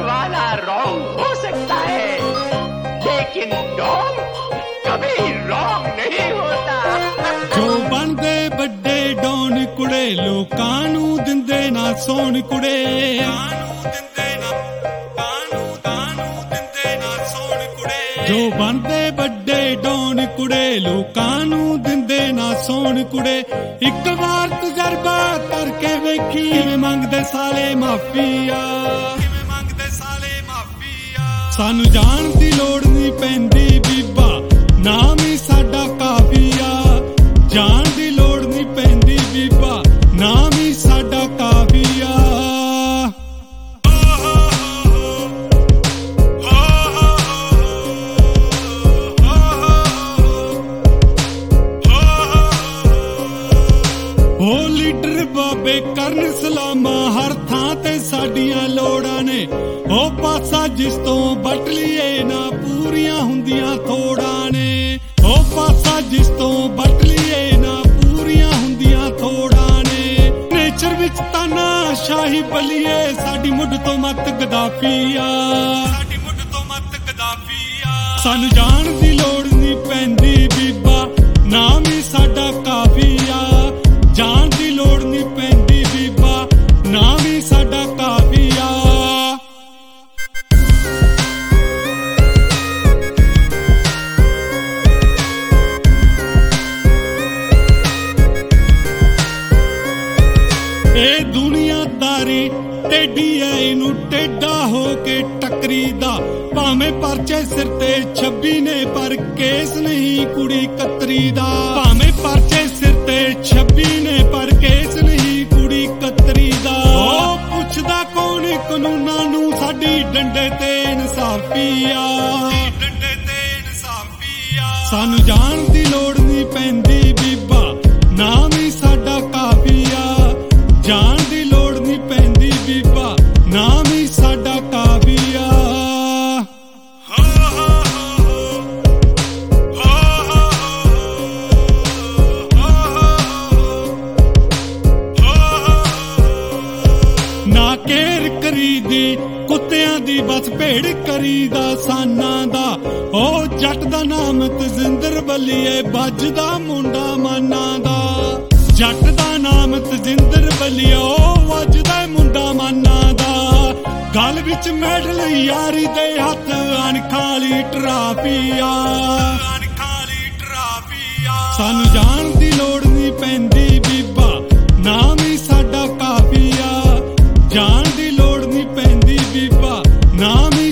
वाला रॉन्ग हो सकता है, लेकिन डॉन कभी रॉन्ग नहीं होता। जो बनदे बड़े डॉन कुड़े लोकां नूं दिंदे ना सोन कुड़े, जो बनदे बड़े डॉन कुड़े लोकां नूं दिंदे ना सोन कुड़े। एक बार तजर्बा करके वेखी किवें मंगदे साले माफिया, सानू जान दी लोड़ नहीं पैंदी बीबा, नाम ही साडा काफिया। जान दी लोड़ नहीं पैंदी बीबा, नाम ही साडा काफिया। ओ लीडर बाबे करन सलामा, हर थां ते साडियां लोड़ां ने। ओ पासा जिस तो बट लीए ना पूरियां हुंदियां थोड़ां ने। ओ पासा जिस तो बट लीए ना पूरियां हुंदियां थोड़ां ने। नेचर विच ताना शाही बलिए, साडी मुड तो मत गदाफिया, सानू जान दी लोड़ नहीं पैंदी बीबा, नाम ही साडा काफिया। जान दी लोड़ नहीं पैंदी बीबा, नाम ही साडा काफिया। ए दुनियादारी टेढ़ी है, इनू टेढ़ा हो के टकरी दा। भावें परचे सिर ते 26 ने पर केस नहीं कुड़ी कतरी दा। भावें परचे सिर ते 26 ने पर केस नहीं कुड़ी कतरी दा। ओ पुछदा कौन कानूनां नू, साडी डंडे ते इंसाफिया, सानू जान दी लोड़ नहीं पैंदी बीबा, नाम ही साडा काफिया। जान दी लोड़ नहीं पैंदी बीबा, नाम ही साडा काफिया। ना केर करीदी कुत्तियां दी, बस भेड़ करीदा साना दा। ओ जट दा नाम तजिंदर बलिए, बजदा मुंडा माना दा। जट दा नाम तजिंदर बलिए, ओ वजदा मुंडा माना दा। गल विच मैडल यारी दे हत्थ, अनखाली ट्राफिया। सानू जान दी लोड़ नहीं पैंदी बीबा, नाम ही साडा काफिया। जान दी लोड़ नहीं पैंदी बीबा, नाम ही